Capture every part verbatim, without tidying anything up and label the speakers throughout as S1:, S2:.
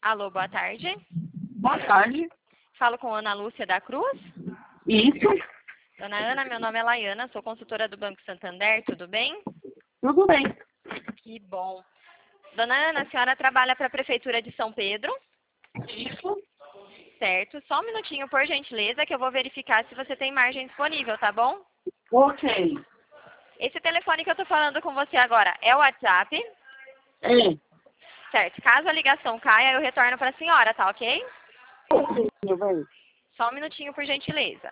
S1: Alô, boa tarde.
S2: Boa tarde.
S1: Falo com Ana Lúcia da Cruz.
S2: Isso.
S1: Dona Ana, meu nome é Laiana, sou consultora do Banco Santander, tudo bem?
S2: Tudo bem.
S1: Que bom. Dona Ana, a senhora trabalha para a Prefeitura de São Pedro?
S2: Isso.
S1: Certo. Só um minutinho, por gentileza, que eu vou verificar se você tem margem disponível, tá bom?
S2: Ok.
S1: Esse telefone que eu tô falando com você agora é o WhatsApp?
S2: É.
S1: Certo. Caso a ligação caia, eu retorno para a senhora, tá ok?
S2: Ok, meu bem.
S1: Só um minutinho, por gentileza.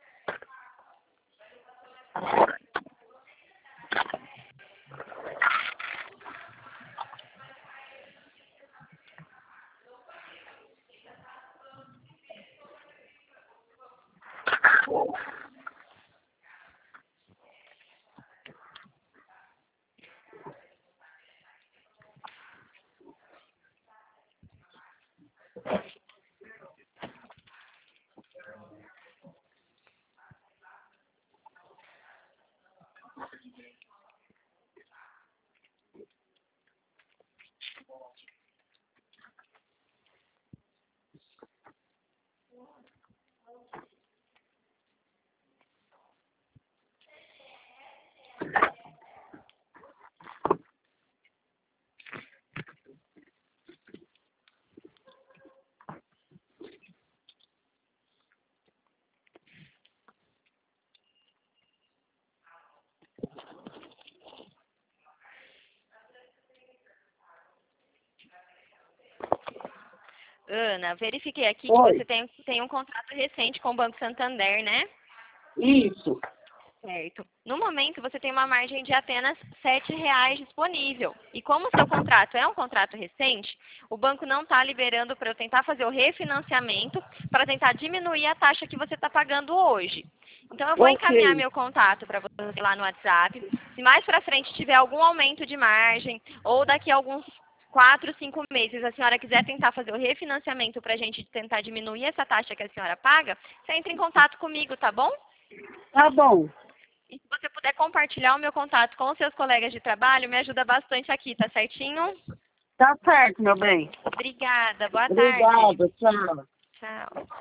S1: Ana, verifiquei aqui que
S2: Oi.
S1: você tem, tem um contrato recente com o Banco Santander, né?
S2: Isso.
S1: Certo. No momento, você tem uma margem de apenas sete reais disponível. E como o seu contrato é um contrato recente, o banco não está liberando para eu tentar fazer o refinanciamento para tentar diminuir a taxa que você está pagando hoje. Então, eu vou encaminhar
S2: Ok.
S1: meu contato para você lá no WhatsApp. Se mais para frente tiver algum aumento de margem ou daqui a alguns quatro, cinco meses a senhora quiser tentar fazer o refinanciamento para a gente tentar diminuir essa taxa que a senhora paga, você entra em contato comigo, tá bom?
S2: Tá bom.
S1: E se você puder compartilhar o meu contato com os seus colegas de trabalho, me ajuda bastante aqui, tá certinho?
S2: Tá certo, meu bem.
S1: Obrigada, boa tarde.
S2: Obrigada. Tchau.
S1: Tchau.